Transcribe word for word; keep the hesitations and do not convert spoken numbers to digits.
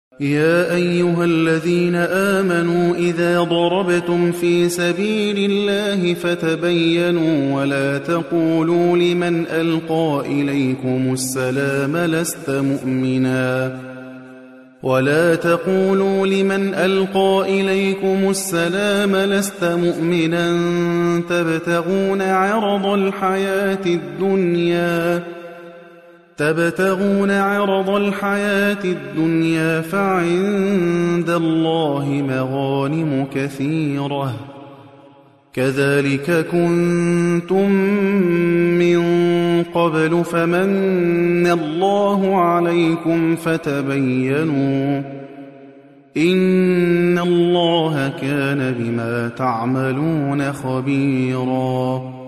يا أيها الذين آمنوا إذا ضربتم في سبيل الله فتبينوا ولا تقولوا لمن ألقى إليكم السلام لست مؤمنا ولا تقولوا لمن ألقى إليكم السلام لست مؤمنا تبتغون عرض الحياة الدنيا تبتغون عرض الحياة الدنيا فعند الله مغانم كثيرة كذلك كنتم من قبل فمن الله عليكم فتبينوا إن الله كان بما تعملون خبيرا